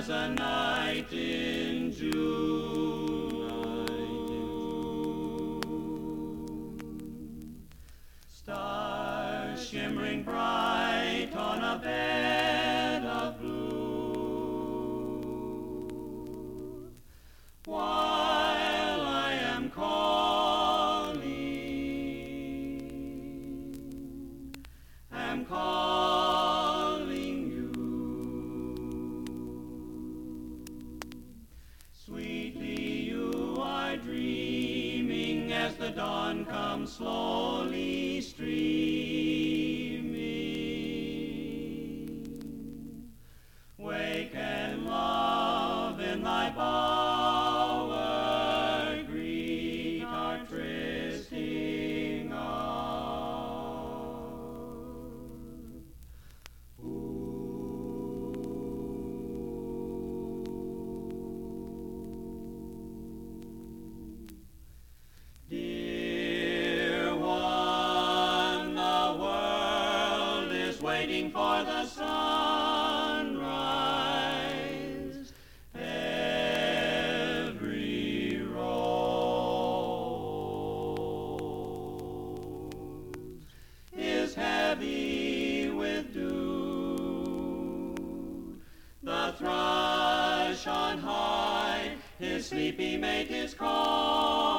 as a night in June. Stars shimmering bright on a bed of blue, while I am calling you. Sweetly you are dreaming as the dawn comes slowly streaming. Wake and love in thy bower, greet our trysting hour. Dear one, the world is waiting for the sunrise. Every rose is heavy with dew. The thrush on high, his sleepy mate is calling.